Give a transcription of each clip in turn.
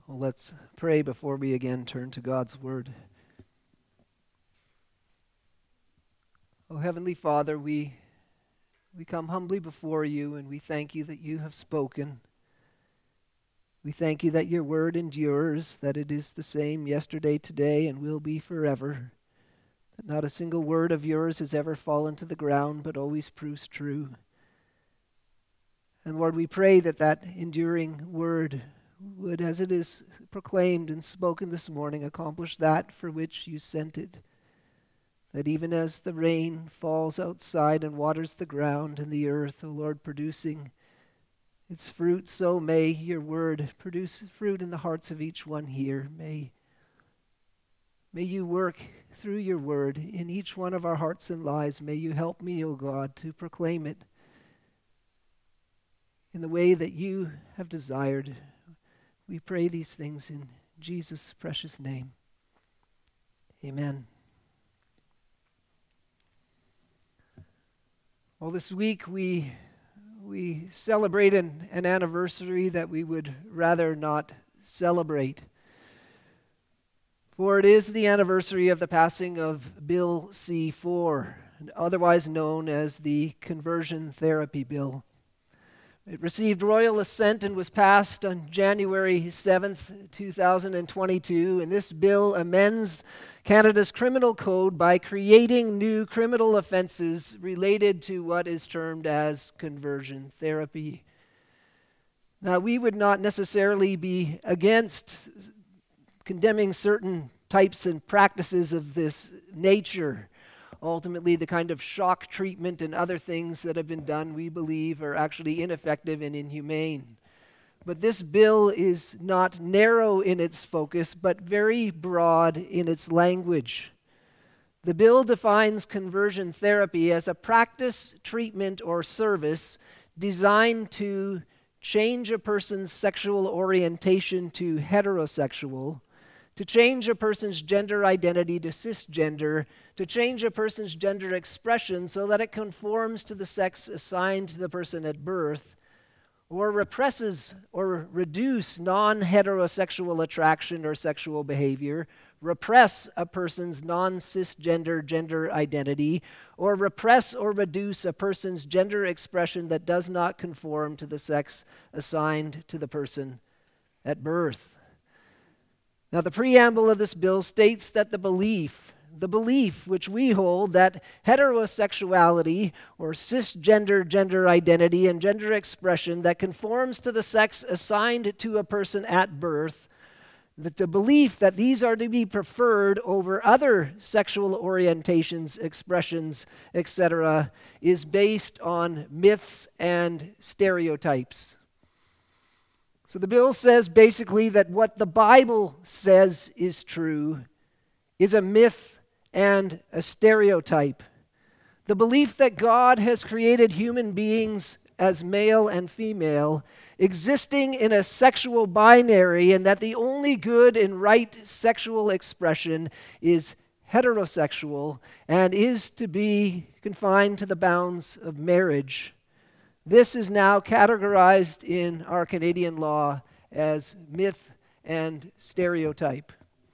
Well, let's pray before we again turn to God's Word. Oh, Heavenly Father, we come humbly before you, and we thank you that you have spoken. We thank you that your word endures, that it is the same yesterday, today, and will be forever. That not a single word of yours has ever fallen to the ground, but always proves true. And Lord, we pray that that enduring word would, as it is proclaimed and spoken this morning, accomplish that for which you sent it. That even as the rain falls outside and waters the ground and the earth, O Lord, producing its fruit, so may your word produce fruit in the hearts of each one here. May you work through your word in each one of our hearts and lives. May you help me, O God, to proclaim it in the way that you have desired. We pray these things in Jesus' precious name. Amen. Well, this week we celebrate an anniversary that we would rather not celebrate. For it is the anniversary of the passing of Bill C-4, otherwise known as the Conversion Therapy Bill. It received royal assent and was passed on January 7th, 2022, and this bill amends Canada's criminal code by creating new criminal offenses related to what is termed as conversion therapy. Now, we would not necessarily be against condemning certain types and practices of this nature. Ultimately, the kind of shock treatment and other things that have been done, we believe, are actually ineffective and inhumane. But this bill is not narrow in its focus, but very broad in its language. The bill defines conversion therapy as a practice, treatment, or service designed to change a person's sexual orientation to heterosexual, to change a person's gender identity to cisgender, to change a person's gender expression so that it conforms to the sex assigned to the person at birth, or represses or reduce non-heterosexual attraction or sexual behavior, repress a person's non-cisgender gender identity, or repress or reduce a person's gender expression that does not conform to the sex assigned to the person at birth. Now, the preamble of this bill states that the belief which we hold that heterosexuality or cisgender gender identity and gender expression that conforms to the sex assigned to a person at birth, that the belief that these are to be preferred over other sexual orientations, expressions, etc., is based on myths and stereotypes. So the bill says basically that what the Bible says is true is a myth and a stereotype. The belief that God has created human beings as male and female, existing in a sexual binary, and that the only good and right sexual expression is heterosexual and is to be confined to the bounds of marriage. This is now categorized in our Canadian law as myth and stereotype.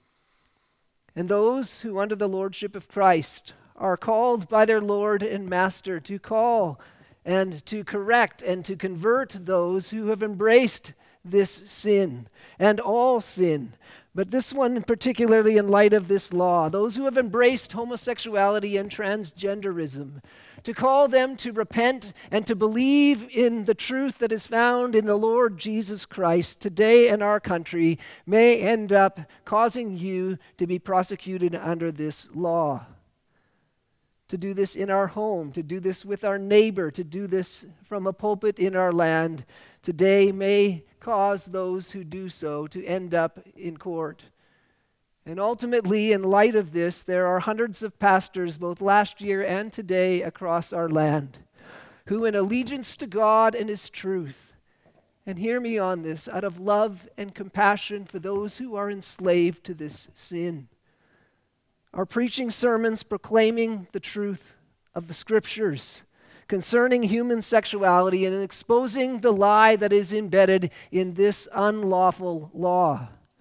And those who, under the lordship of Christ, are called by their Lord and Master to call and to correct and to convert those who have embraced this sin and all sin. But this one particularly in light of this law, those who have embraced homosexuality and transgenderism, to call them to repent and to believe in the truth that is found in the Lord Jesus Christ today in our country may end up causing you to be prosecuted under this law. To do this in our home, to do this with our neighbor, to do this from a pulpit in our land, today may cause those who do so to end up in court. And ultimately, in light of this, there are hundreds of pastors, both last year and today, across our land, who in allegiance to God and His truth, and hear me on this, out of love and compassion for those who are enslaved to this sin, are preaching sermons proclaiming the truth of the Scriptures concerning human sexuality and exposing the lie that is embedded in this unlawful law.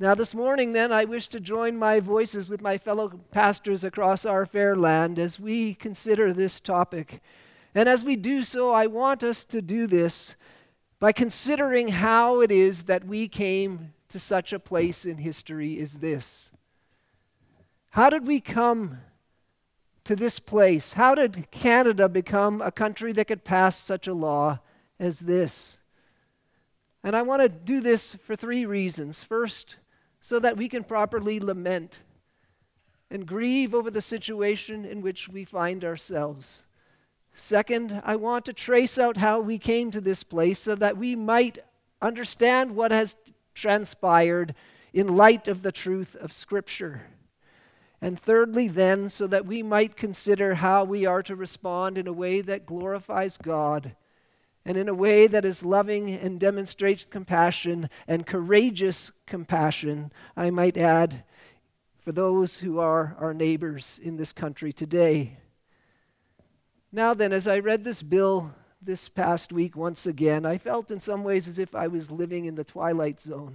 Now, this morning, then, I wish to join my voices with my fellow pastors across our fair land as we consider this topic. And as we do so, I want us to do this by considering how it is that we came to such a place in history as this. How did we come to this place? How did Canada become a country that could pass such a law as this? And I want to do this for 3 reasons. First, so that we can properly lament and grieve over the situation in which we find ourselves. Second, I want to trace out how we came to this place so that we might understand what has transpired in light of the truth of Scripture. And thirdly, then, so that we might consider how we are to respond in a way that glorifies God and in a way that is loving and demonstrates compassion and courageous compassion, I might add, for those who are our neighbors in this country today. Now then, as I read this bill this past week once again, I felt in some ways as if I was living in the Twilight Zone.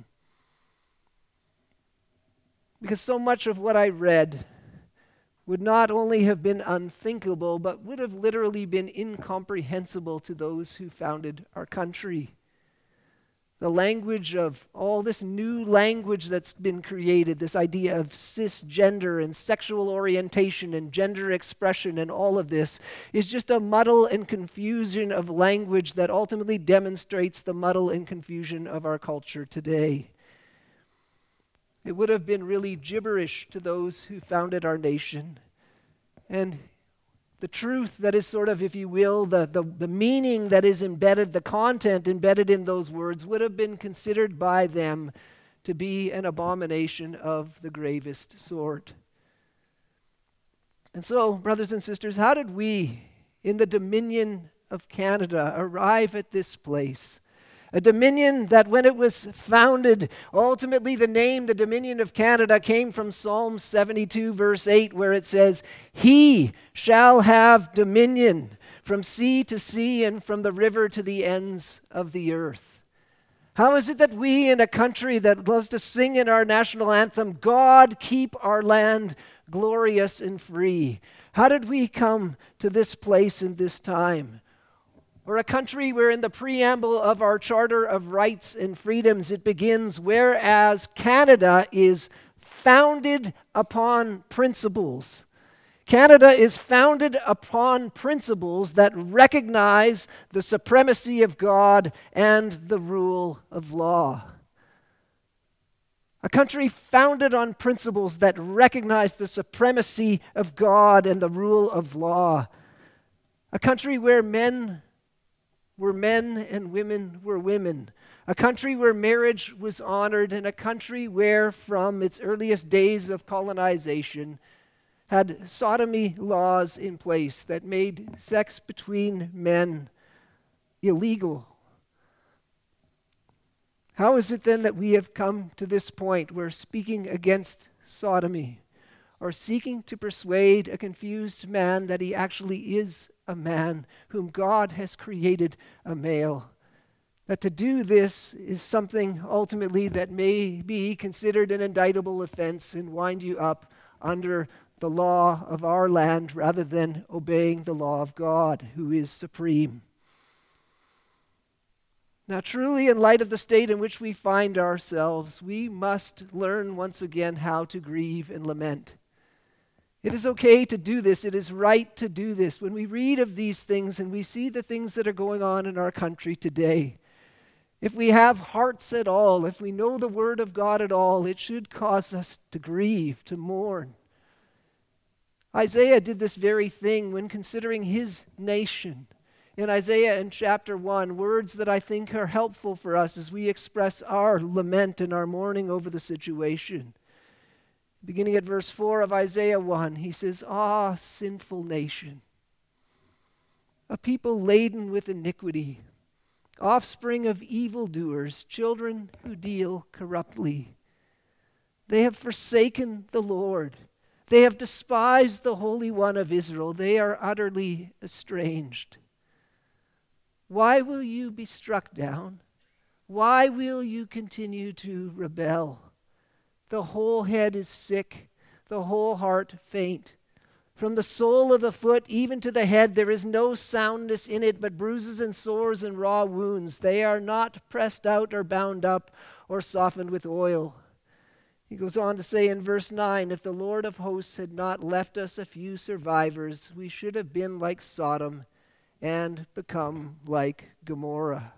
Because so much of what I read would not only have been unthinkable, but would have literally been incomprehensible to those who founded our country. The language of all this new language that's been created, this idea of cisgender and sexual orientation and gender expression and all of this is just a muddle and confusion of language that ultimately demonstrates the muddle and confusion of our culture today. It would have been really gibberish to those who founded our nation. And the truth that is sort of, if you will, the meaning that is embedded, the content embedded in those words would have been considered by them to be an abomination of the gravest sort. And so, brothers and sisters, how did we, in the Dominion of Canada, arrive at this place? A dominion that when it was founded, ultimately the name, the Dominion of Canada, came from Psalm 72, verse 8, where it says, "He shall have dominion from sea to sea and from the river to the ends of the earth." How is it that we, in a country that loves to sing in our national anthem, "God, keep our land glorious and free"? How did we come to this place in this time? Or a country where in the preamble of our Charter of Rights and Freedoms it begins, "Whereas Canada is founded upon principles." Canada is founded upon principles that recognize the supremacy of God and the rule of law. A country founded on principles that recognize the supremacy of God and the rule of law. A country where men were men and women were women. A country where marriage was honored, and a country where, from its earliest days of colonization, had sodomy laws in place that made sex between men illegal. How is it then that we have come to this point where speaking against sodomy or seeking to persuade a confused man that he actually is a man whom God has created a male, that to do this is something ultimately that may be considered an indictable offense and wind you up under the law of our land rather than obeying the law of God, who is supreme? Now, truly, in light of the state in which we find ourselves, we must learn once again how to grieve and lament. It is okay to do this. It is right to do this. When we read of these things and we see the things that are going on in our country today, if we have hearts at all, if we know the Word of God at all, it should cause us to grieve, to mourn. Isaiah did this very thing when considering his nation. In Isaiah in chapter 1, words that I think are helpful for us as we express our lament and our mourning over the situation. Beginning at verse 4 of Isaiah 1, he says, "Ah, sinful nation, a people laden with iniquity, offspring of evildoers, children who deal corruptly. They have forsaken the Lord. They have despised the Holy One of Israel. They are utterly estranged. Why will you be struck down? Why will you continue to rebel? The whole head is sick, the whole heart faint. From the sole of the foot even to the head, there is no soundness in it, but bruises and sores and raw wounds. They are not pressed out or bound up or softened with oil. He goes on to say in verse 9, if the Lord of hosts had not left us a few survivors, we should have been like Sodom and become like Gomorrah.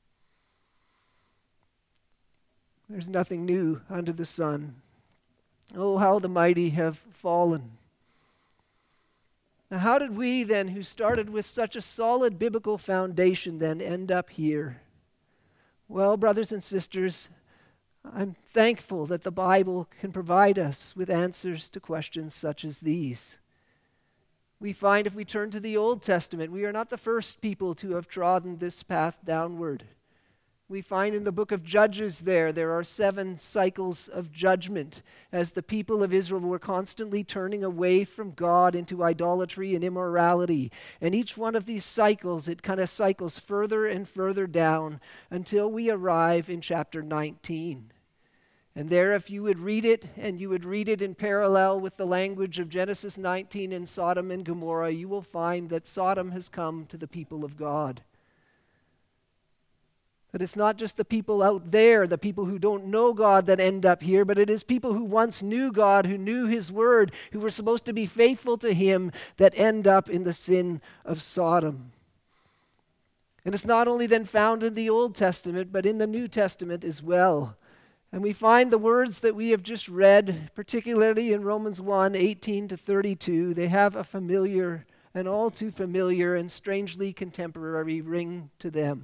There's nothing new under the sun. Oh, how the mighty have fallen. Now, how did we then, who started with such a solid biblical foundation, then end up here? Well, brothers and sisters, I'm thankful that the Bible can provide us with answers to questions such as these. We find if we turn to the Old Testament, we are not the first people to have trodden this path downward. We find in the book of Judges there are 7 cycles of judgment as the people of Israel were constantly turning away from God into idolatry and immorality. And each one of these cycles, it kind of cycles further and further down until we arrive in chapter 19. And there, if you would read it, and you would read it in parallel with the language of Genesis 19 and Sodom and Gomorrah, you will find that Sodom has come to the people of God. That it's not just the people out there, the people who don't know God that end up here, but it is people who once knew God, who knew His Word, who were supposed to be faithful to Him, that end up in the sin of Sodom. And it's not only then found in the Old Testament, but in the New Testament as well. And we find the words that we have just read, particularly in Romans 1, 18 to 32, they have a familiar, an all too familiar and strangely contemporary ring to them.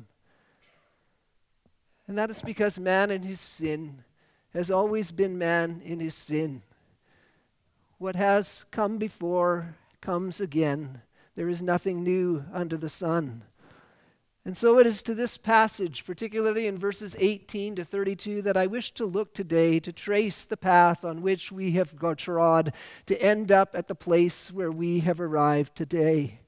And that is because man in his sin has always been man in his sin. What has come before comes again. There is nothing new under the sun. And so it is to this passage, particularly in verses 18 to 32, that I wish to look today to trace the path on which we have trod to end up at the place where we have arrived today.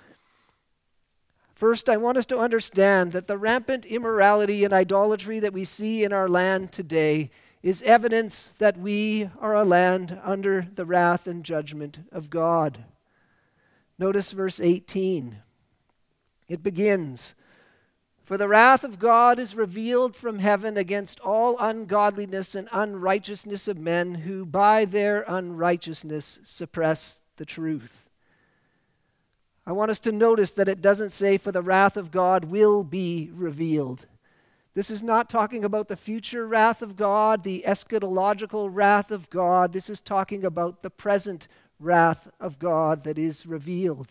First, I want us to understand that the rampant immorality and idolatry that we see in our land today is evidence that we are a land under the wrath and judgment of God. Notice verse 18. It begins, "For the wrath of God is revealed from heaven against all ungodliness and unrighteousness of men who by their unrighteousness suppress the truth." I want us to notice that it doesn't say, "For the wrath of God will be revealed." This is not talking about the future wrath of God, the eschatological wrath of God. This is talking about the present wrath of God that is revealed.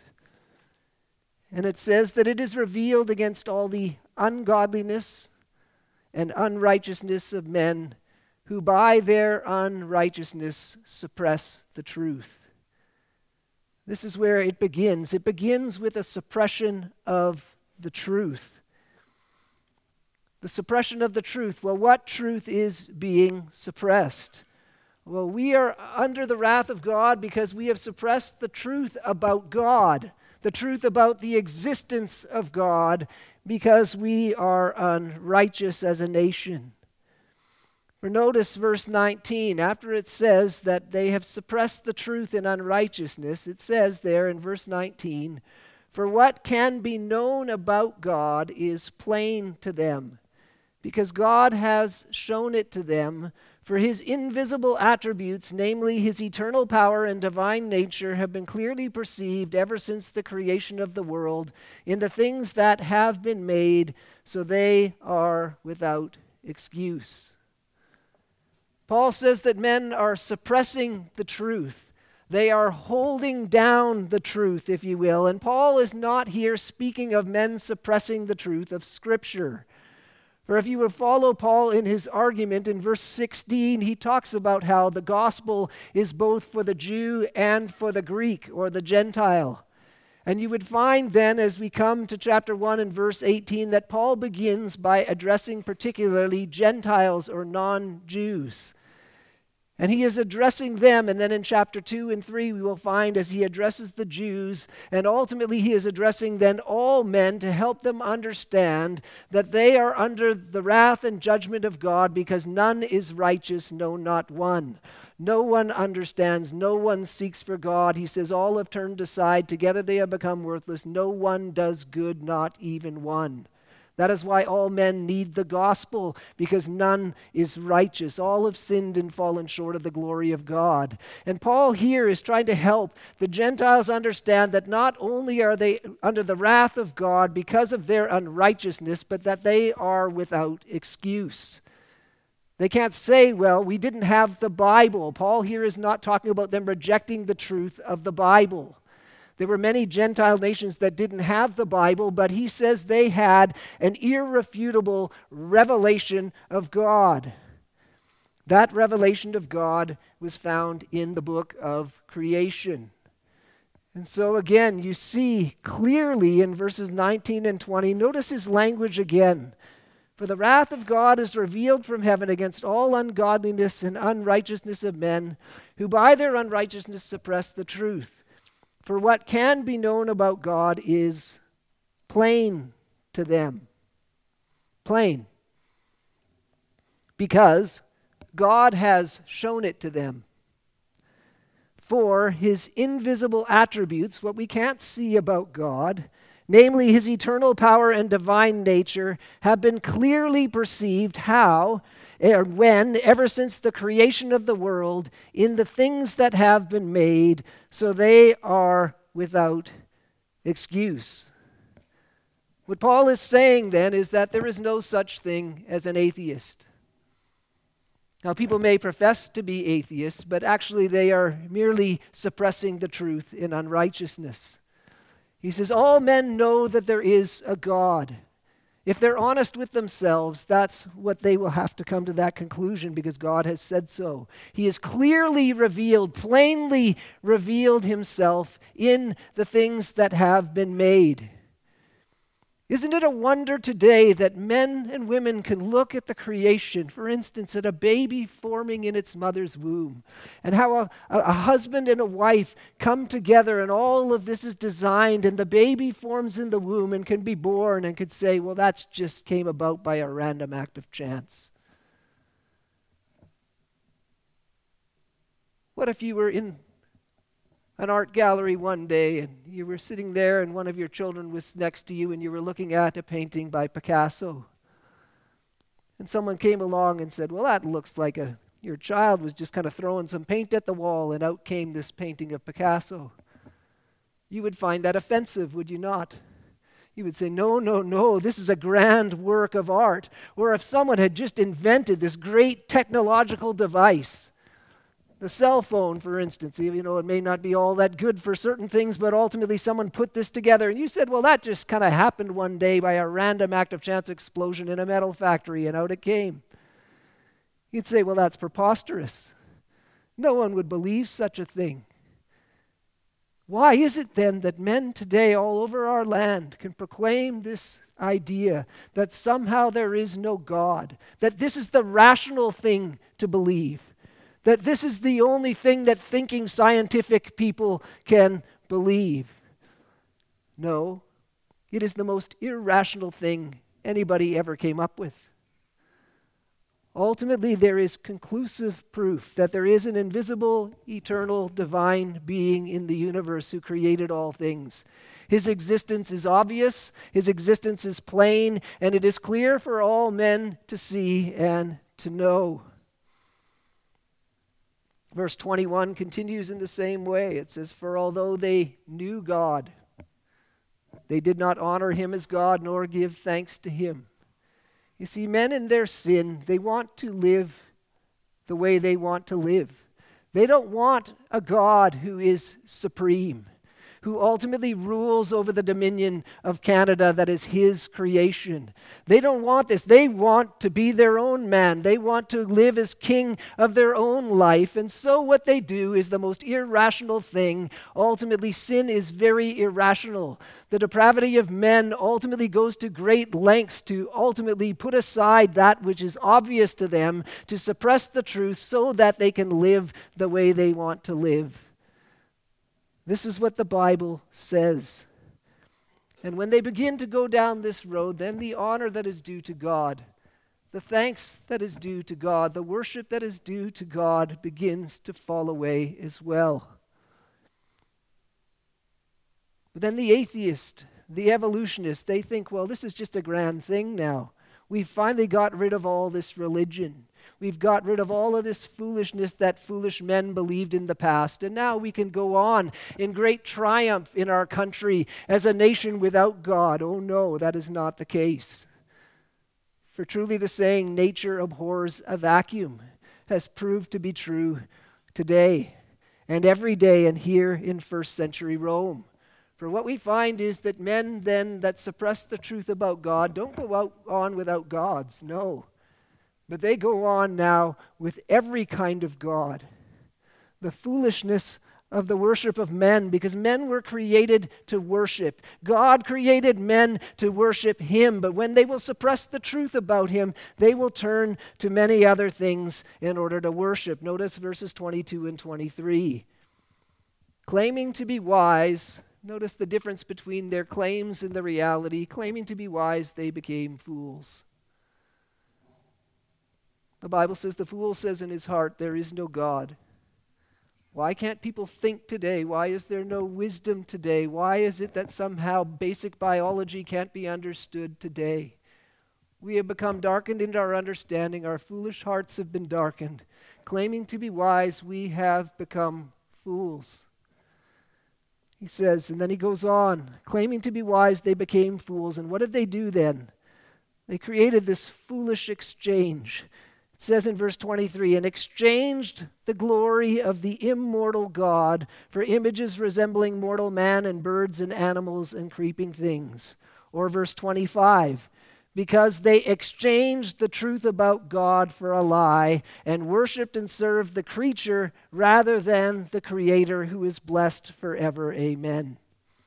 And it says that it is revealed against all the ungodliness and unrighteousness of men who by their unrighteousness suppress the truth. This is where it begins. It begins with a suppression of the truth. The suppression of the truth. Well, what truth is being suppressed? Well, we are under the wrath of God because we have suppressed the truth about God, the truth about the existence of God, because we are unrighteous as a nation. For notice verse 19, after it says that they have suppressed the truth in unrighteousness, it says there in verse 19, "For what can be known about God is plain to them, because God has shown it to them, for His invisible attributes, namely His eternal power and divine nature, have been clearly perceived ever since the creation of the world in the things that have been made, so they are without excuse." Paul says that men are suppressing the truth. They are holding down the truth, if you will. And Paul is not here speaking of men suppressing the truth of Scripture. For if you would follow Paul in his argument in verse 16, he talks about how the gospel is both for the Jew and for the Greek or the Gentile. And you would find then, as we come to chapter 1 and verse 18, that Paul begins by addressing particularly Gentiles or non-Jews. And he is addressing them, and then in chapter 2 and 3 we will find as he addresses the Jews, and ultimately he is addressing then all men to help them understand that they are under the wrath and judgment of God because none is righteous, no, not one. No one understands, no one seeks for God. He says all have turned aside, together they have become worthless. No one does good, not even one. That is why all men need the gospel, because none is righteous. All have sinned and fallen short of the glory of God. And Paul here is trying to help the Gentiles understand that not only are they under the wrath of God because of their unrighteousness, but that they are without excuse. They can't say, well, we didn't have the Bible. Paul here is not talking about them rejecting the truth of the Bible. There were many Gentile nations that didn't have the Bible, but he says they had an irrefutable revelation of God. That revelation of God was found in the book of creation. And so again, you see clearly in verses 19 and 20, notice his language again. For the wrath of God is revealed from heaven against all ungodliness and unrighteousness of men, who by their unrighteousness suppress the truth. For what can be known about God is plain to them. Plain. Because God has shown it to them. For his invisible attributes, what we can't see about God, namely his eternal power and divine nature, have been clearly perceived how and when, ever since the creation of the world, in the things that have been made, so they are without excuse. What Paul is saying then is that there is no such thing as an atheist. Now, people may profess to be atheists, but actually they are merely suppressing the truth in unrighteousness. He says, all men know that there is a God. If they're honest with themselves, that's what they will have to come to that conclusion because God has said so. He has clearly revealed, plainly revealed himself in the things that have been made. Isn't it a wonder today that men and women can look at the creation, for instance, at a baby forming in its mother's womb, and how a husband and a wife come together and all of this is designed and the baby forms in the womb and can be born and could say, well, that's just came about by a random act of chance. What if you were in an art gallery one day and you were sitting there and one of your children was next to you and you were looking at a painting by Picasso, and someone came along and said, well, that looks like your child was just kind of throwing some paint at the wall and out came this painting of Picasso. You would find that offensive, would you not? You would say, no, this is a grand work of art. Or if someone had just invented this great technological device, the cell phone, for instance, it may not be all that good for certain things, but ultimately someone put this together and you said, well, that just kind of happened one day by a random act of chance explosion in a metal factory and out it came. You'd say, well, that's preposterous. No one would believe such a thing. Why is it then that men today all over our land can proclaim this idea that somehow there is no God, that this is the rational thing to believe? That this is the only thing that thinking scientific people can believe. No, it is the most irrational thing anybody ever came up with. Ultimately, there is conclusive proof that there is an invisible, eternal, divine being in the universe who created all things. His existence is obvious, his existence is plain, and it is clear for all men to see and to know. Verse 21 continues in the same way. It says, for although they knew God, they did not honor him as God nor give thanks to him. You see, men in their sin, they want to live the way they want to live. They don't want a God who is supreme, who ultimately rules over the dominion of Canada that is his creation. They don't want this. They want to be their own man. They want to live as king of their own life. And so what they do is the most irrational thing. Ultimately, sin is very irrational. The depravity of men ultimately goes to great lengths to ultimately put aside that which is obvious to them, to suppress the truth so that they can live the way they want to live. This is what the Bible says. And when they begin to go down this road, then the honor that is due to God, the thanks that is due to God, the worship that is due to God begins to fall away as well. But then the atheist, the evolutionist, they think, well, this is just a grand thing now. We've finally got rid of all this religion. We've got rid of all of this foolishness that foolish men believed in the past. And now we can go on in great triumph in our country as a nation without God. Oh no, that is not the case. For truly the saying, nature abhors a vacuum, has proved to be true today and every day and here in first century Rome. For what we find is that men then that suppress the truth about God don't go on without gods, no. But they go on now with every kind of god. The foolishness of the worship of men, because men were created to worship. God created men to worship him, but when they will suppress the truth about him, they will turn to many other things in order to worship. Notice verses 22 and 23. Claiming to be wise, notice the difference between their claims and the reality. Claiming to be wise, they became fools. The Bible says, the fool says in his heart, there is no God. Why can't people think today? Why is there no wisdom today? Why is it that somehow basic biology can't be understood today? We have become darkened in our understanding. Our foolish hearts have been darkened. Claiming to be wise, we have become fools. He says, and then he goes on, claiming to be wise, they became fools. And what did they do then? They created this foolish exchange. It says in verse 23, and exchanged the glory of the immortal God for images resembling mortal man and birds and animals and creeping things. Or verse 25, because they exchanged the truth about God for a lie and worshiped and served the creature rather than the Creator who is blessed forever. Amen.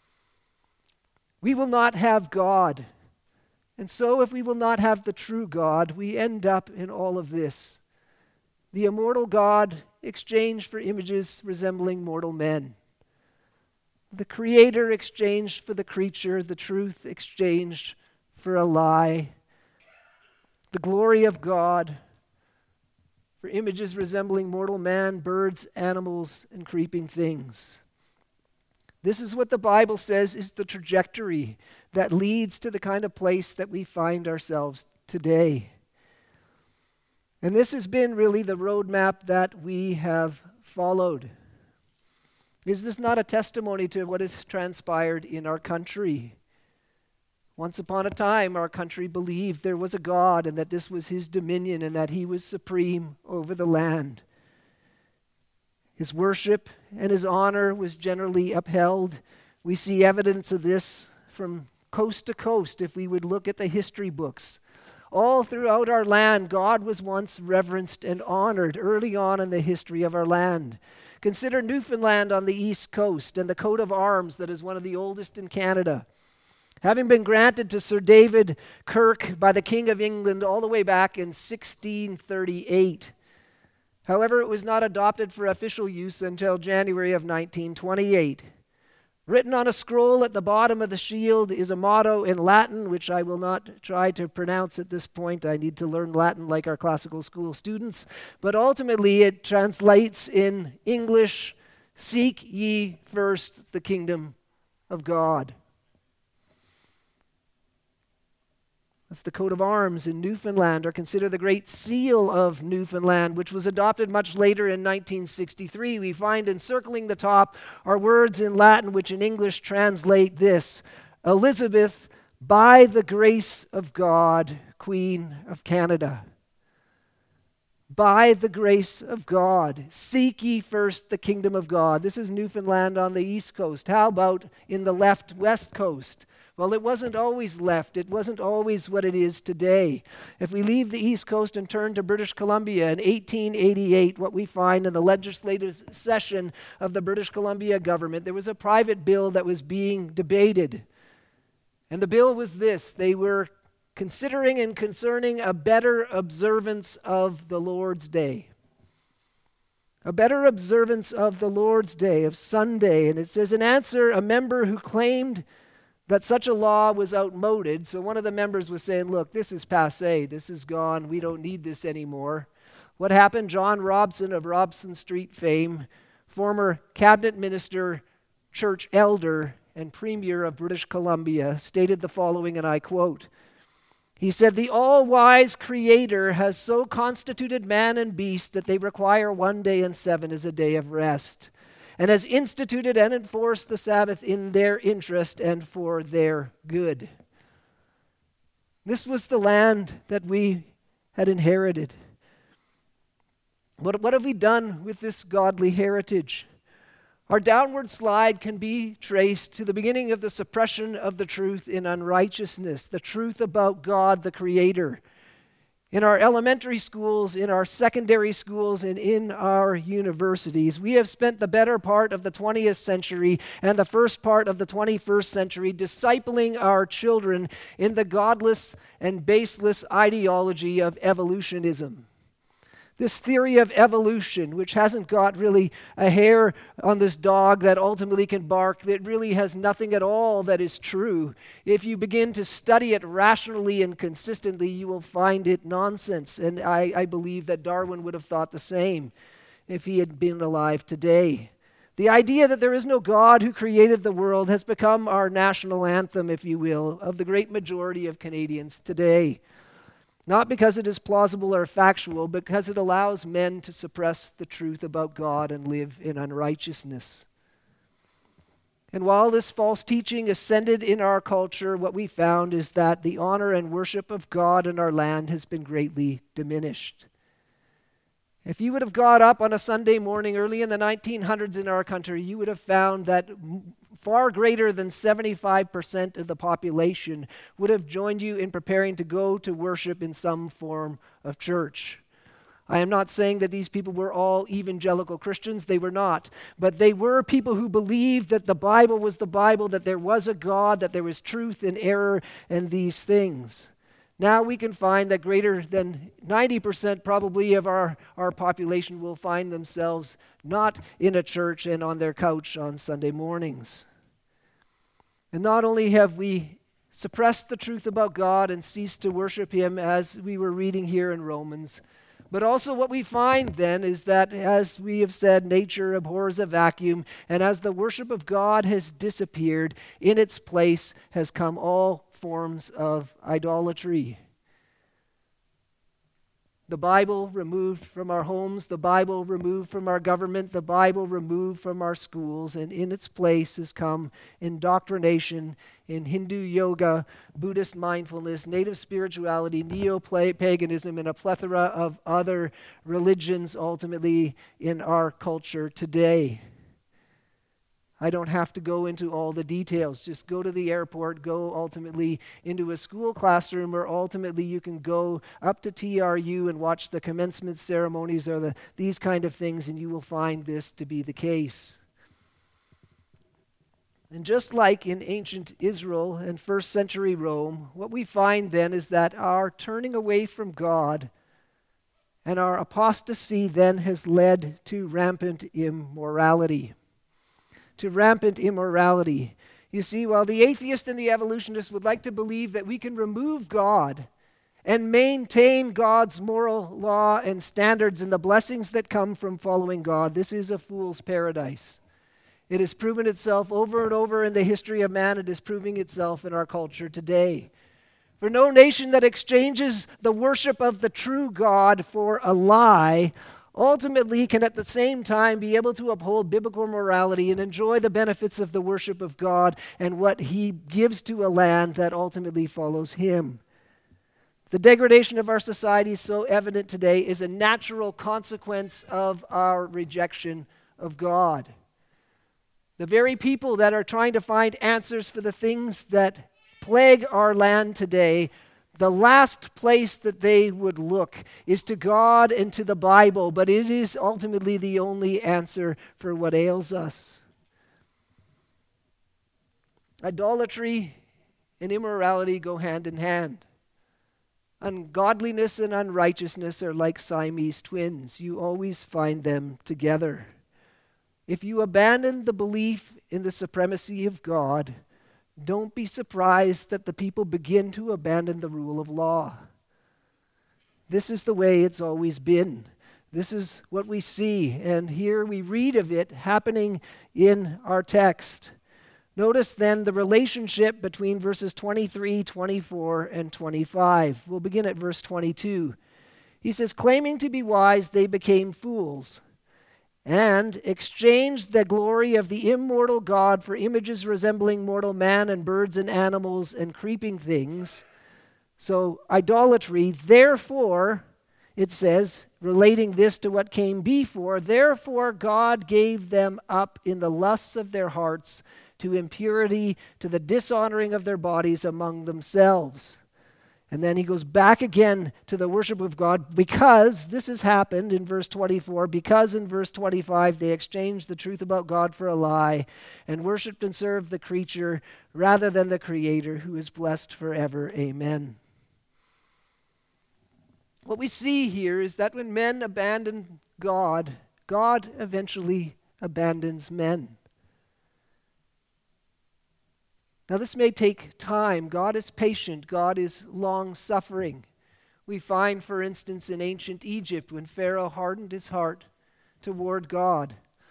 We will not have God. And so if we will not have the true God, we end up in all of this. The immortal God exchanged for images resembling mortal men. The Creator exchanged for the creature, the truth exchanged for a lie. The glory of God for images resembling mortal man, birds, animals, and creeping things. This is what the Bible says is the trajectory that leads to the kind of place that we find ourselves today. And this has been really the roadmap that we have followed. Is this not a testimony to what has transpired in our country? Once upon a time, our country believed there was a God and that this was his dominion and that he was supreme over the land. His worship and his honor was generally upheld. We see evidence of this from coast to coast if we would look at the history books. All throughout our land, God was once reverenced and honored early on in the history of our land. Consider Newfoundland on the east coast and the coat of arms that is one of the oldest in Canada. Having been granted to Sir David Kirke by the King of England all the way back in 1638. However, it was not adopted for official use until January of 1928. Written on a scroll at the bottom of the shield is a motto in Latin, which I will not try to pronounce at this point. I need to learn Latin like our classical school students. But ultimately, it translates in English, "Seek ye first the kingdom of God." That's the coat of arms in Newfoundland, or consider the Great Seal of Newfoundland, which was adopted much later in 1963. We find encircling the top are words in Latin which in English translate this: Elizabeth, by the grace of God, Queen of Canada. by the grace of God. Seek ye first the kingdom of God. This is Newfoundland on the east coast. How about in the west coast? Well, it wasn't always left. It wasn't always what it is today. If we leave the east coast and turn to British Columbia in 1888, what we find in the legislative session of the British Columbia government, there was a private bill that was being debated. And the bill was this: they were considering and concerning a better observance of the Lord's Day. A better observance of the Lord's Day, of Sunday. And it says, in answer, a member who claimed that such a law was outmoded. So one of the members was saying, look, this is passé, this is gone, we don't need this anymore. What happened? John Robson of Robson Street fame, former cabinet minister, church elder, and premier of British Columbia, stated the following, and I quote, he said, the all-wise Creator has so constituted man and beast that they require 1 day in 7 as a day of rest, and has instituted and enforced the Sabbath in their interest and for their good. This was the land that we had inherited. What have we done with this godly heritage? Our downward slide can be traced to the beginning of the suppression of the truth in unrighteousness, the truth about God, the Creator. In our elementary schools, in our secondary schools, and in our universities, we have spent the better part of the 20th century and the first part of the 21st century discipling our children in the godless and baseless ideology of evolutionism. This theory of evolution, which hasn't got really a hair on this dog that ultimately can bark, that really has nothing at all that is true. If you begin to study it rationally and consistently, you will find it nonsense. And I believe that Darwin would have thought the same if he had been alive today. The idea that there is no God who created the world has become our national anthem, if you will, of the great majority of Canadians today. Not because it is plausible or factual, but because it allows men to suppress the truth about God and live in unrighteousness. And while this false teaching ascended in our culture, what we found is that the honor and worship of God in our land has been greatly diminished. If you would have got up on a Sunday morning early in the 1900s in our country, you would have found that far greater than 75% of the population would have joined you in preparing to go to worship in some form of church. I am not saying that these people were all evangelical Christians. They were not. But they were people who believed that the Bible was the Bible, that there was a God, that there was truth and error and these things. Now we can find that greater than 90% probably of our population will find themselves not in a church and on their couch on Sunday mornings. And not only have we suppressed the truth about God and ceased to worship Him as we were reading here in Romans, but also what we find then is that, as we have said, nature abhors a vacuum, and as the worship of God has disappeared, in its place has come all forms of idolatry. The Bible removed from our homes, the Bible removed from our government, the Bible removed from our schools, and in its place has come indoctrination in Hindu yoga, Buddhist mindfulness, native spirituality, neo-paganism, and a plethora of other religions ultimately in our culture today. I don't have to go into all the details. Just go to the airport, go ultimately into a school classroom, or ultimately you can go up to TRU and watch the commencement ceremonies or these kind of things, and you will find this to be the case. And just like in ancient Israel and first century Rome, what we find then is that our turning away from God and our apostasy then has led to rampant immorality. You see, while the atheist and the evolutionist would like to believe that we can remove God and maintain God's moral law and standards and the blessings that come from following God, this is a fool's paradise. It has proven itself over and over in the history of man. It is proving itself in our culture today. For no nation that exchanges the worship of the true God for a lie ultimately can at the same time be able to uphold biblical morality and enjoy the benefits of the worship of God and what He gives to a land that ultimately follows Him. The degradation of our society, so evident today, is a natural consequence of our rejection of God. The very people that are trying to find answers for the things that plague our land today, the last place that they would look is to God and to the Bible, but it is ultimately the only answer for what ails us. Idolatry and immorality go hand in hand. Ungodliness and unrighteousness are like Siamese twins. You always find them together. If you abandon the belief in the supremacy of God, don't be surprised that the people begin to abandon the rule of law. This is the way it's always been. This is what we see, and here we read of it happening in our text. Notice then the relationship between verses 23, 24, and 25. We'll begin at verse 22. He says, claiming to be wise, they became fools, and exchanged the glory of the immortal God for images resembling mortal man and birds and animals and creeping things. So idolatry, therefore, it says, relating this to what came before, therefore God gave them up in the lusts of their hearts to impurity, to the dishonoring of their bodies among themselves. And then he goes back again to the worship of God because this has happened in verse 24, because in verse 25 they exchanged the truth about God for a lie and worshiped and served the creature rather than the Creator, who is blessed forever. Amen. What we see here is that when men abandon God, God eventually abandons men. Now, this may take time. God is patient. God is long-suffering. We find, for instance, in ancient Egypt, when Pharaoh hardened his heart toward God.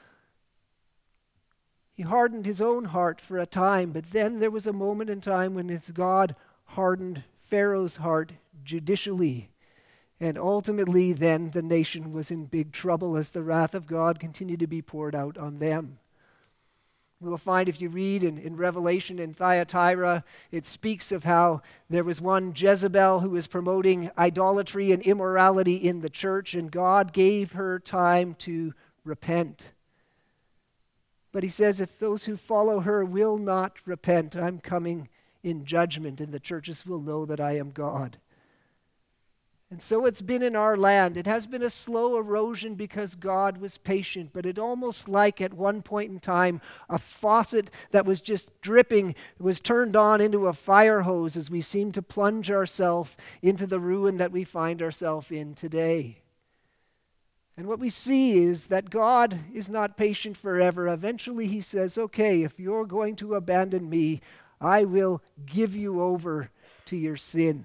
He hardened his own heart for a time, but then there was a moment in time when his God hardened Pharaoh's heart judicially. And ultimately, then, the nation was in big trouble as the wrath of God continued to be poured out on them. We will find if you read in Revelation in Thyatira, it speaks of how there was one Jezebel who was promoting idolatry and immorality in the church, and God gave her time to repent. But he says, if those who follow her will not repent, I'm coming in judgment, and the churches will know that I am God. And so it's been in our land. It has been a slow erosion because God was patient, but it almost like at one point in time, a faucet that was just dripping was turned on into a fire hose as we seem to plunge ourselves into the ruin that we find ourselves in today. And what we see is that God is not patient forever. Eventually he says, okay, if you're going to abandon me, I will give you over to your sin.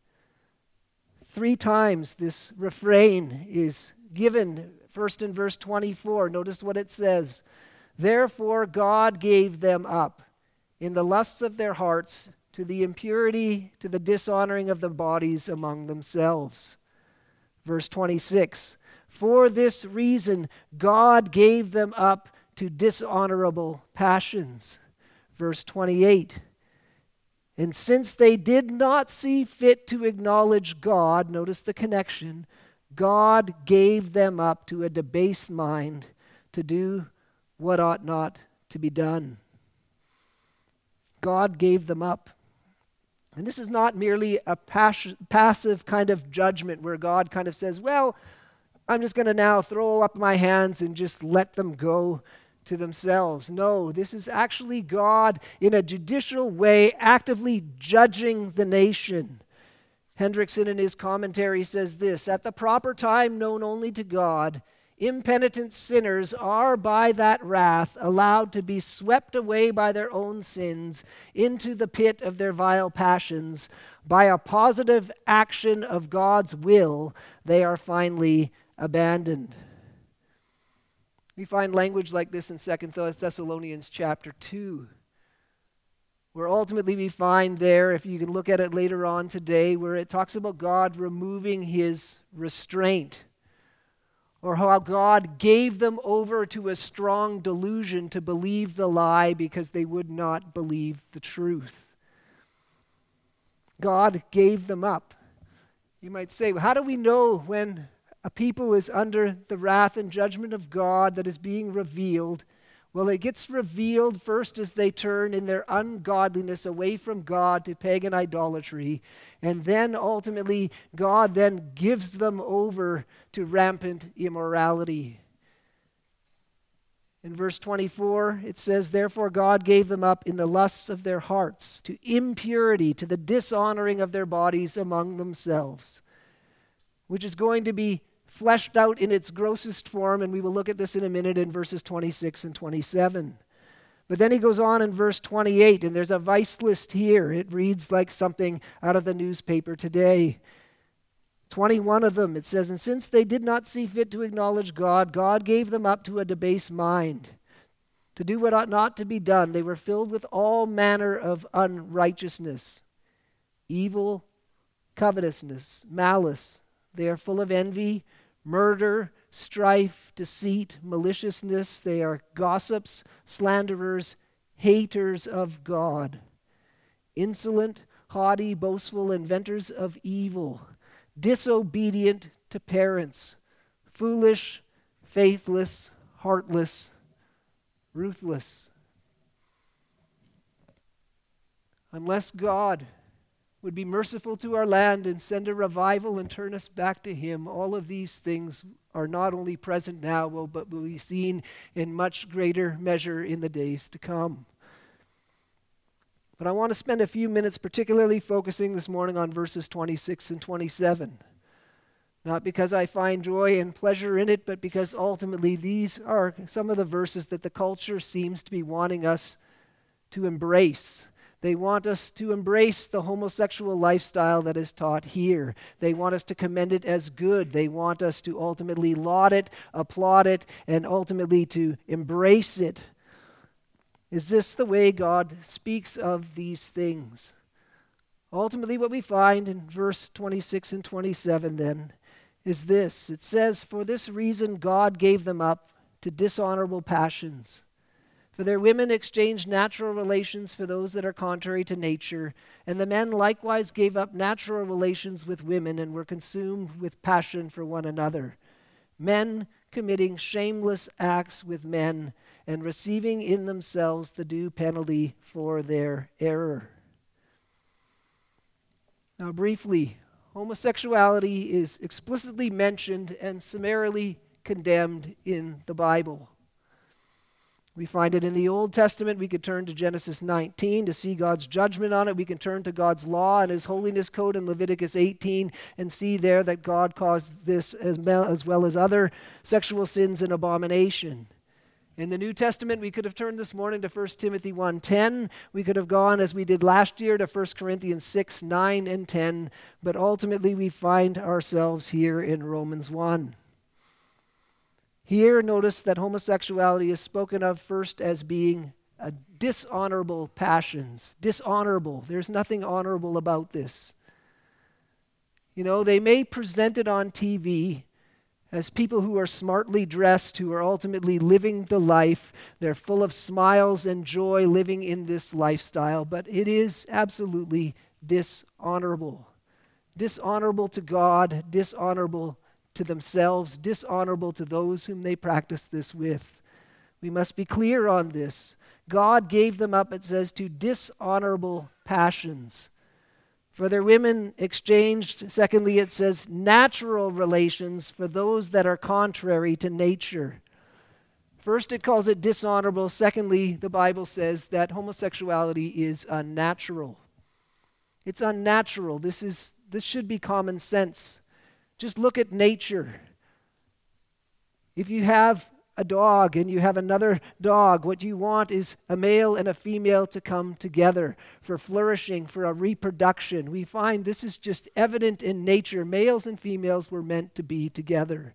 3 times this refrain is given, first in verse 24. Notice what it says. Therefore God gave them up in the lusts of their hearts to the impurity, to the dishonoring of the bodies among themselves. Verse 26. For this reason God gave them up to dishonorable passions. Verse 28. And since they did not see fit to acknowledge God, notice the connection, God gave them up to a debased mind to do what ought not to be done. God gave them up. And this is not merely a passive kind of judgment where God kind of says, well, I'm just going to now throw up my hands and just let them go to themselves. No, this is actually God in a judicial way actively judging the nation. Hendrickson in his commentary says this, at the proper time known only to God, impenitent sinners are by that wrath allowed to be swept away by their own sins into the pit of their vile passions. By a positive action of God's will, they are finally abandoned. We find language like this in 2 Thessalonians chapter 2, where ultimately we find there, if you can look at it later on today, where it talks about God removing his restraint, or how God gave them over to a strong delusion to believe the lie because they would not believe the truth. God gave them up. You might say, well, how do we know when a people is under the wrath and judgment of God that is being revealed? Well, it gets revealed first as they turn in their ungodliness away from God to pagan idolatry. And then ultimately, God then gives them over to rampant immorality. In verse 24, it says, "Therefore God gave them up in the lusts of their hearts, to impurity, to the dishonoring of their bodies among themselves," which is going to be fleshed out in its grossest form, and we will look at this in a minute in verses 26 and 27. But then he goes on in verse 28, and there's a vice list here. It reads like something out of the newspaper today. 21 of them, it says, "And since they did not see fit to acknowledge God, God gave them up to a debased mind, to do what ought not to be done. They were filled with all manner of unrighteousness, evil, covetousness, malice. They are full of envy, murder, strife, deceit, maliciousness. They are gossips, slanderers, haters of God, insolent, haughty, boastful, inventors of evil, disobedient to parents, foolish, faithless, heartless, ruthless." Unless God would be merciful to our land and send a revival and turn us back to Him, all of these things are not only present now, but will be seen in much greater measure in the days to come. But I want to spend a few minutes particularly focusing this morning on verses 26 and 27. Not because I find joy and pleasure in it, but because ultimately these are some of the verses that the culture seems to be wanting us to embrace. They want us to embrace the homosexual lifestyle that is taught here. They want us to commend it as good. They want us to ultimately laud it, applaud it, and ultimately to embrace it. Is this the way God speaks of these things? Ultimately, what we find in verse 26 and 27 then is this. It says, "For this reason God gave them up to dishonorable passions. For their women exchanged natural relations for those that are contrary to nature, and the men likewise gave up natural relations with women and were consumed with passion for one another, men committing shameless acts with men and receiving in themselves the due penalty for their error." Now, briefly, homosexuality is explicitly mentioned and summarily condemned in the Bible. We find it in the Old Testament. We could turn to Genesis 19 to see God's judgment on it. We can turn to God's law and His holiness code in Leviticus 18 and see there that God caused this as well as other sexual sins and abomination. In the New Testament, we could have turned this morning to 1 Timothy 1:10. We could have gone, as we did last year, to 1 Corinthians 6, 9, and 10. But ultimately, we find ourselves here in Romans 1. Here, notice that homosexuality is spoken of first as being a dishonorable passions. Dishonorable. There's nothing honorable about this. You know, they may present it on TV as people who are smartly dressed, who are ultimately living the life. They're full of smiles and joy living in this lifestyle, but it is absolutely dishonorable. Dishonorable to God, dishonorable to themselves, dishonorable to those whom they practice this with. We must be clear on this. God gave them up, it says, to dishonorable passions. For their women exchanged, secondly, it says, natural relations for those that are contrary to nature. First, it calls it dishonorable. Secondly, the Bible says that homosexuality is unnatural. It's unnatural. This should be common sense. Just look at nature. If you have a dog and you have another dog, what you want is a male and a female to come together for flourishing, for a reproduction. We find this is just evident in nature. Males and females were meant to be together.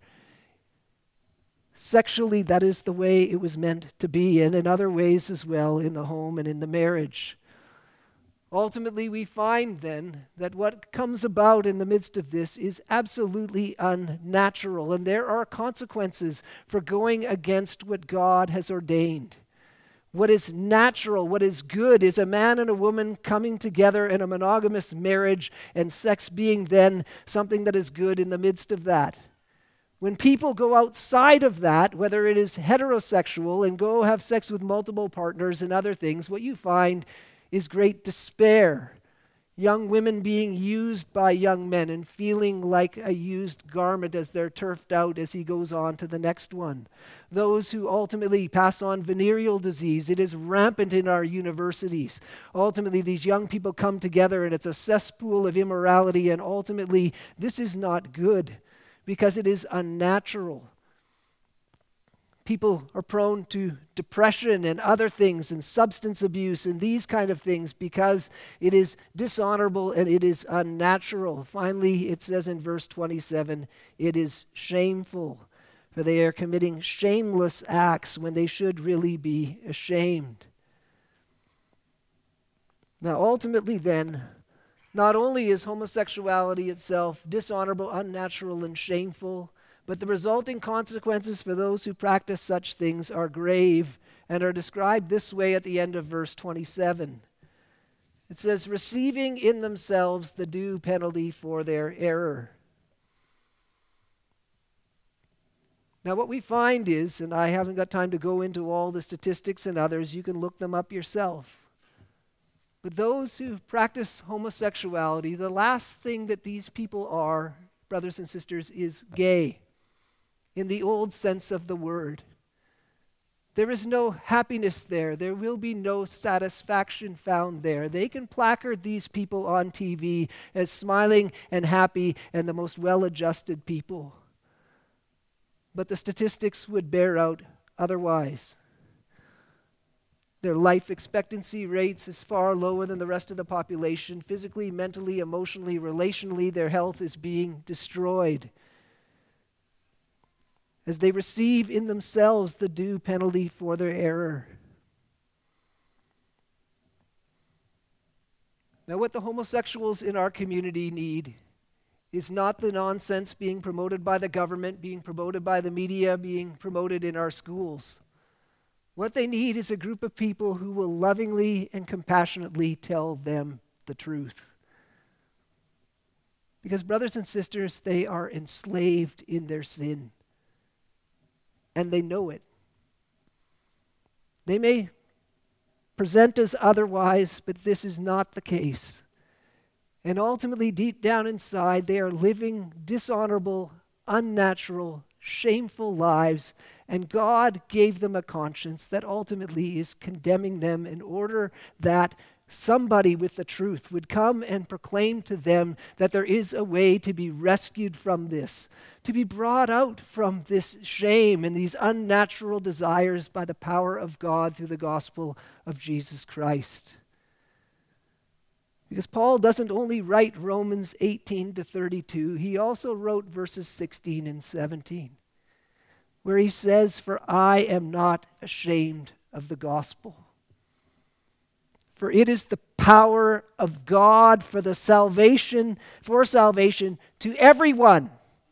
Sexually, that is the way it was meant to be, and in other ways as well, in the home and in the marriage. Ultimately, we find then that what comes about in the midst of this is absolutely unnatural, and there are consequences for going against what God has ordained. What is natural, what is good, is a man and a woman coming together in a monogamous marriage, and sex being then something that is good in the midst of that. When people go outside of that, whether it is heterosexual and go have sex with multiple partners and other things, what you find is great despair. Young women being used by young men and feeling like a used garment as they're turfed out as he goes on to the next one. Those who ultimately pass on venereal disease. It is rampant in our universities. Ultimately, these young people come together and it's a cesspool of immorality, and ultimately, this is not good because it is unnatural. People are prone to depression and other things and substance abuse and these kind of things because it is dishonorable and it is unnatural. Finally, it says in verse 27, it is shameful, for they are committing shameless acts when they should really be ashamed. Now, ultimately then, not only is homosexuality itself dishonorable, unnatural, and shameful, but the resulting consequences for those who practice such things are grave and are described this way at the end of verse 27. It says, receiving in themselves the due penalty for their error. Now what we find is, and I haven't got time to go into all the statistics and others, you can look them up yourself. But those who practice homosexuality, the last thing that these people are, brothers and sisters, is gay. In the old sense of the word. There is no happiness there. There will be no satisfaction found there. They can placard these people on TV as smiling and happy and the most well-adjusted people. But the statistics would bear out otherwise. Their life expectancy rates is far lower than the rest of the population. Physically, mentally, emotionally, relationally, their health is being destroyed as they receive in themselves the due penalty for their error. Now, what the homosexuals in our community need is not the nonsense being promoted by the government, being promoted by the media, being promoted in our schools. What they need is a group of people who will lovingly and compassionately tell them the truth. Because, brothers and sisters, they are enslaved in their sin. And they know it. They may present as otherwise, but this is not the case. And ultimately, deep down inside, they are living dishonorable, unnatural, shameful lives, and God gave them a conscience that ultimately is condemning them in order that somebody with the truth would come and proclaim to them that there is a way to be rescued from this, to be brought out from this shame and these unnatural desires by the power of God through the gospel of Jesus Christ. Because Paul doesn't only write Romans 18 to 32, he also wrote verses 16 and 17, where he says, "For I am not ashamed of the gospel. For it is the power of God for salvation to everyone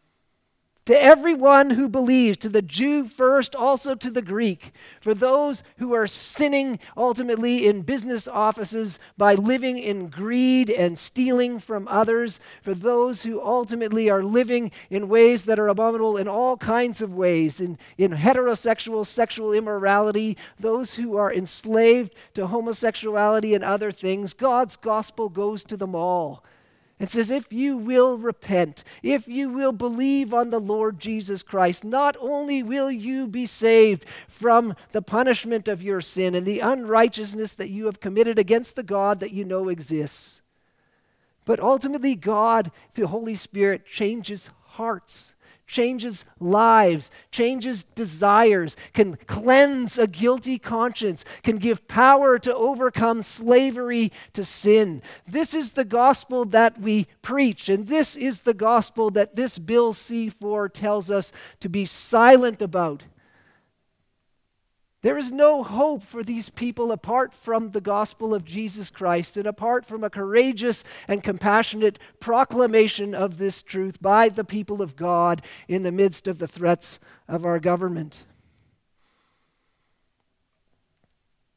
who believes, to the Jew first, also to the Greek. For those who are sinning ultimately in business offices by living in greed and stealing from others, for those who ultimately are living in ways that are abominable in all kinds of ways, in heterosexual sexual immorality, those who are enslaved to homosexuality and other things, God's gospel goes to them all. It says, if you will repent, if you will believe on the Lord Jesus Christ, not only will you be saved from the punishment of your sin and the unrighteousness that you have committed against the God that you know exists, but ultimately God, the Holy Spirit, changes hearts, changes lives, changes desires, can cleanse a guilty conscience, can give power to overcome slavery to sin. This is the gospel that we preach, and this is the gospel that this Bill C-4 tells us to be silent about. There is no hope for these people apart from the gospel of Jesus Christ and apart from a courageous and compassionate proclamation of this truth by the people of God in the midst of the threats of our government.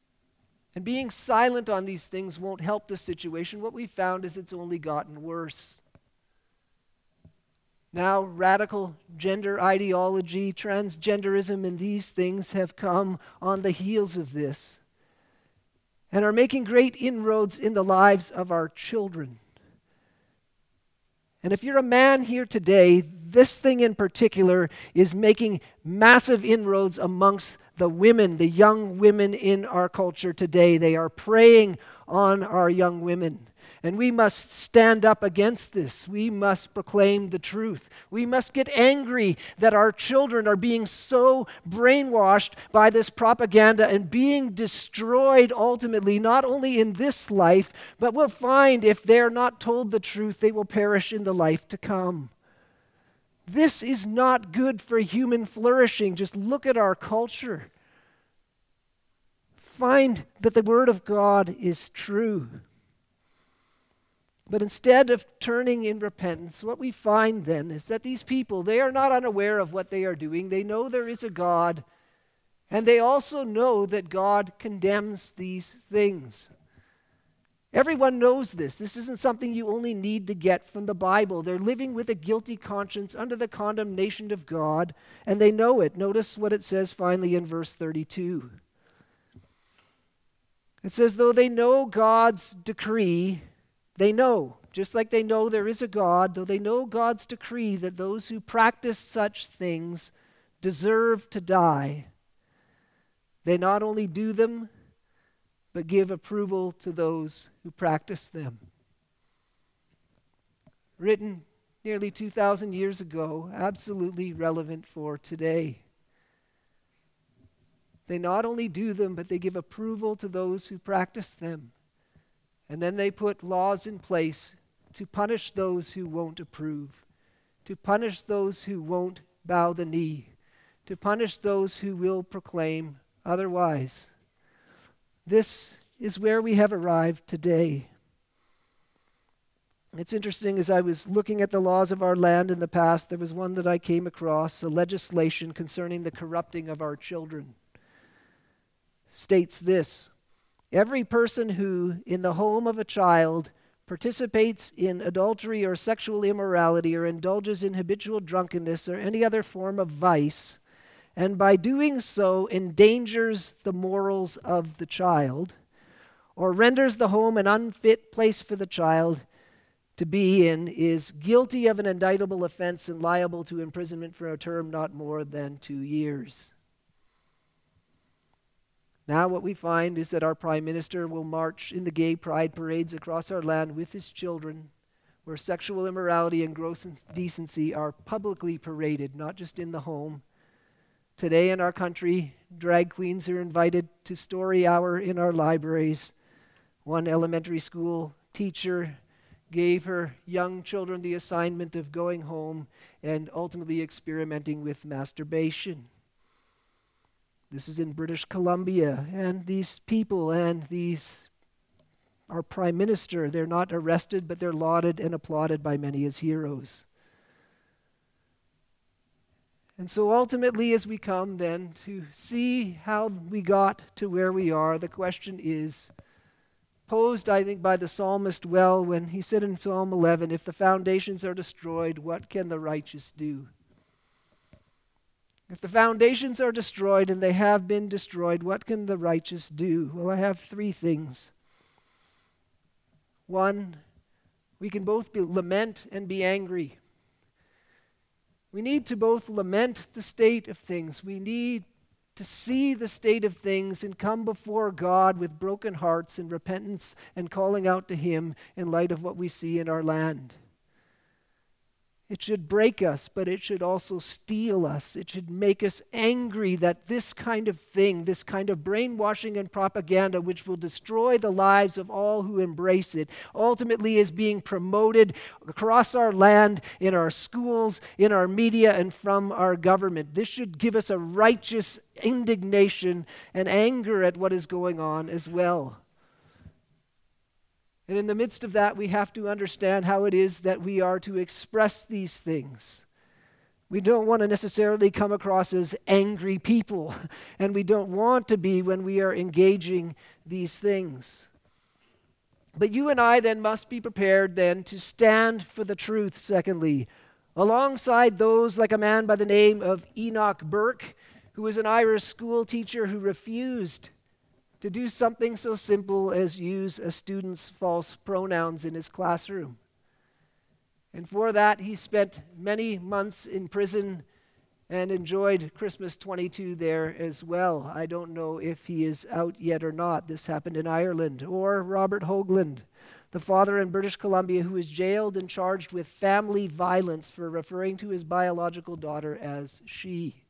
And being silent on these things won't help the situation. What we found is it's only gotten worse. Now, radical gender ideology, transgenderism, and these things have come on the heels of this and are making great inroads in the lives of our children. And if you're a man here today, this thing in particular is making massive inroads amongst the women, the young women in our culture today. They are preying on our young women. And we must stand up against this. We must proclaim the truth. We must get angry that our children are being so brainwashed by this propaganda and being destroyed ultimately, not only in this life, but we'll find if they're not told the truth, they will perish in the life to come. This is not good for human flourishing. Just look at our culture. Find that the Word of God is true. But instead of turning in repentance, what we find then is that these people, they are not unaware of what they are doing. They know there is a God, and they also know that God condemns these things. Everyone knows this. This isn't something you only need to get from the Bible. They're living with a guilty conscience under the condemnation of God, and they know it. Notice what it says finally in verse 32. It says, though they know God's decree, they know, just like they know there is a God, though they know God's decree that those who practice such things deserve to die, they not only do them, but give approval to those who practice them. Written nearly 2,000 years ago, absolutely relevant for today. They not only do them, but they give approval to those who practice them. And then they put laws in place to punish those who won't approve, to punish those who won't bow the knee, to punish those who will proclaim otherwise. This is where we have arrived today. It's interesting, as I was looking at the laws of our land in the past, there was one that I came across, a legislation concerning the corrupting of our children. States this: every person who, in the home of a child, participates in adultery or sexual immorality or indulges in habitual drunkenness or any other form of vice, and by doing so endangers the morals of the child, or renders the home an unfit place for the child to be in, is guilty of an indictable offense and liable to imprisonment for a term not more than 2 years. Now what we find is that our Prime Minister will march in the gay pride parades across our land with his children, where sexual immorality and gross indecency are publicly paraded, not just in the home. Today in our country, drag queens are invited to story hour in our libraries. One elementary school teacher gave her young children the assignment of going home and ultimately experimenting with masturbation. This is in British Columbia, and these people and our Prime Minister, they're not arrested, but they're lauded and applauded by many as heroes. And so ultimately, as we come then to see how we got to where we are, the question is posed, I think, by the psalmist well when he said in Psalm 11, if the foundations are destroyed, what can the righteous do? If the foundations are destroyed, and they have been destroyed, what can the righteous do? Well, I have 3 things. 1, we can both lament and be angry. We need to both lament the state of things. We need to see the state of things and come before God with broken hearts and repentance and calling out to Him in light of what we see in our land. It should break us, but it should also steel us. It should make us angry that this kind of thing, this kind of brainwashing and propaganda, which will destroy the lives of all who embrace it, ultimately is being promoted across our land, in our schools, in our media, and from our government. This should give us a righteous indignation and anger at what is going on as well. And in the midst of that, we have to understand how it is that we are to express these things. We don't want to necessarily come across as angry people, and we don't want to be when we are engaging these things. But you and I then must be prepared then to stand for the truth, secondly, alongside those like a man by the name of Enoch Burke, who was an Irish school teacher who refused to do something so simple as use a student's false pronouns in his classroom. And for that, he spent many months in prison and enjoyed Christmas 22 there as well. I don't know if he is out yet or not. This happened in Ireland. Or Robert Hoagland, the father in British Columbia who was jailed and charged with family violence for referring to his biological daughter as she.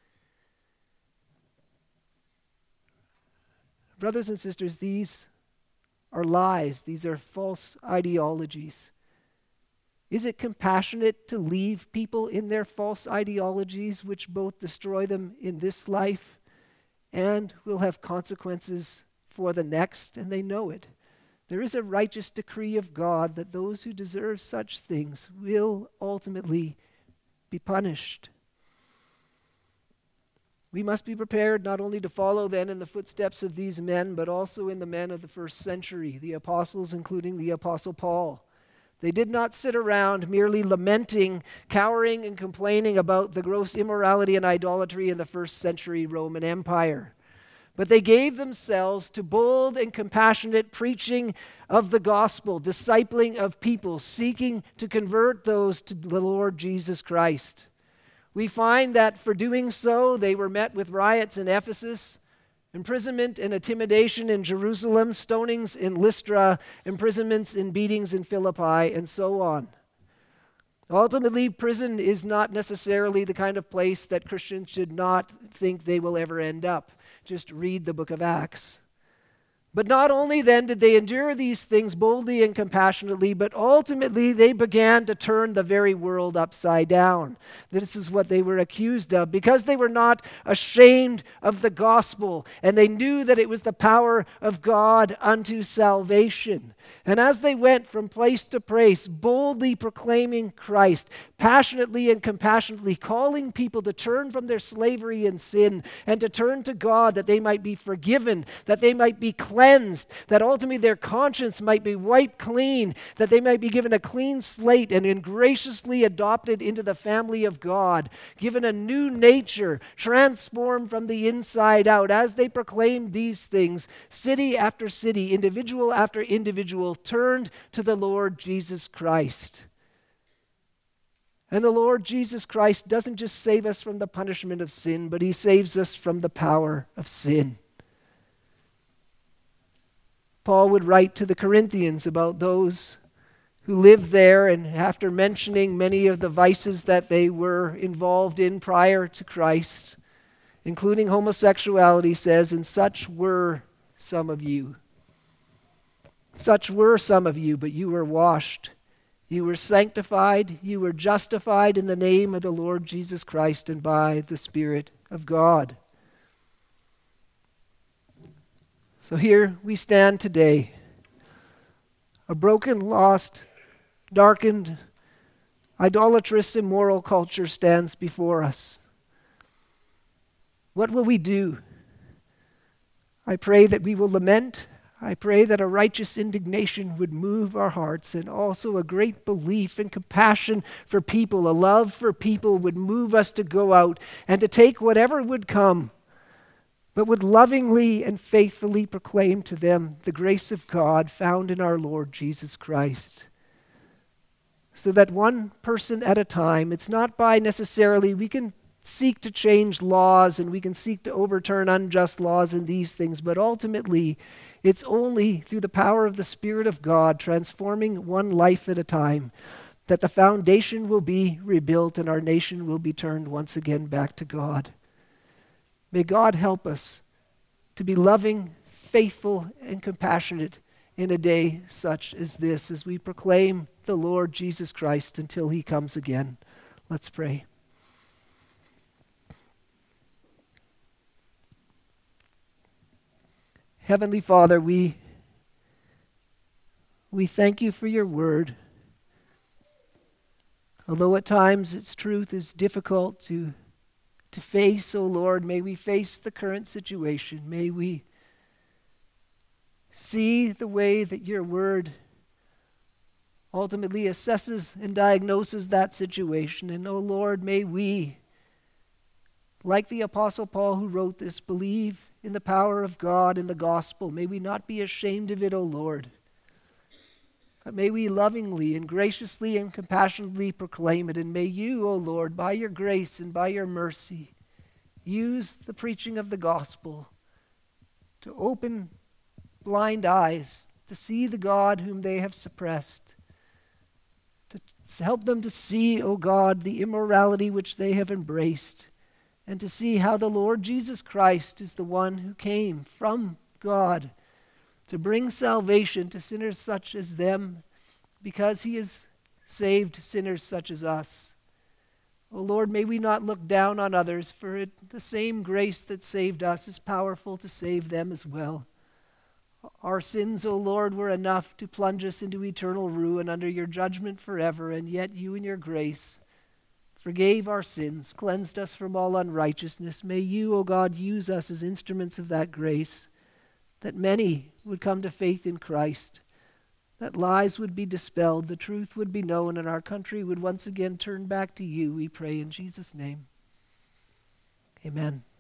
Brothers and sisters, these are lies. These are false ideologies. Is it compassionate to leave people in their false ideologies, which both destroy them in this life and will have consequences for the next, and they know it? There is a righteous decree of God that those who deserve such things will ultimately be punished. We must be prepared not only to follow then in the footsteps of these men, but also in the men of the first century, the apostles, including the Apostle Paul. They did not sit around merely lamenting, cowering, and complaining about the gross immorality and idolatry in the first century Roman Empire. But they gave themselves to bold and compassionate preaching of the gospel, discipling of people, seeking to convert those to the Lord Jesus Christ. We find that for doing so, they were met with riots in Ephesus, imprisonment and intimidation in Jerusalem, stonings in Lystra, imprisonments and beatings in Philippi, and so on. Ultimately, prison is not necessarily the kind of place that Christians should not think they will ever end up. Just read the book of Acts. But not only then did they endure these things boldly and compassionately, but ultimately they began to turn the very world upside down. This is what they were accused of, because they were not ashamed of the gospel, and they knew that it was the power of God unto salvation. And as they went from place to place, boldly proclaiming Christ, passionately and compassionately calling people to turn from their slavery and sin and to turn to God, that they might be forgiven, that they might be cleansed, that ultimately their conscience might be wiped clean, that they might be given a clean slate and graciously adopted into the family of God, given a new nature, transformed from the inside out. As they proclaimed these things, city after city, individual after individual, turned to the Lord Jesus Christ. And the Lord Jesus Christ doesn't just save us from the punishment of sin, but he saves us from the power of sin. Paul would write to the Corinthians about those who lived there, and after mentioning many of the vices that they were involved in prior to Christ, including homosexuality, says, "And such were some of you. Such were some of you, but you were washed. You were sanctified. You were justified in the name of the Lord Jesus Christ and by the Spirit of God." So here we stand today. A broken, lost, darkened, idolatrous, immoral culture stands before us. What will we do? I pray that we will lament. I pray that a righteous indignation would move our hearts, and also a great belief and compassion for people, a love for people would move us to go out and to take whatever would come, but would lovingly and faithfully proclaim to them the grace of God found in our Lord Jesus Christ. So that one person at a time, it's not by necessarily, we can seek to change laws and we can seek to overturn unjust laws and these things, but ultimately it's only through the power of the Spirit of God transforming one life at a time that the foundation will be rebuilt and our nation will be turned once again back to God. May God help us to be loving, faithful, and compassionate in a day such as this, as we proclaim the Lord Jesus Christ until he comes again. Let's pray. Heavenly Father, we thank you for your word. Although at times its truth is difficult to face, O Lord, may we face the current situation. May we see the way that your word ultimately assesses and diagnoses that situation. And, O Lord, may we, like the Apostle Paul who wrote this, believe in the power of God in the gospel. May we not be ashamed of it, O Lord. But may we lovingly and graciously and compassionately proclaim it. And may you, O Lord, by your grace and by your mercy, use the preaching of the gospel to open blind eyes, to see the God whom they have suppressed, to help them to see, O God, the immorality which they have embraced, and to see how the Lord Jesus Christ is the one who came from God to bring salvation to sinners such as them, because he has saved sinners such as us. O Lord, may we not look down on others, for the same grace that saved us is powerful to save them as well. Our sins, O Lord, were enough to plunge us into eternal ruin under your judgment forever, and yet you in your grace forgave our sins, cleansed us from all unrighteousness. May you, O God, use us as instruments of that grace, that many would come to faith in Christ, that lies would be dispelled, the truth would be known, and our country would once again turn back to you, we pray in Jesus' name. Amen.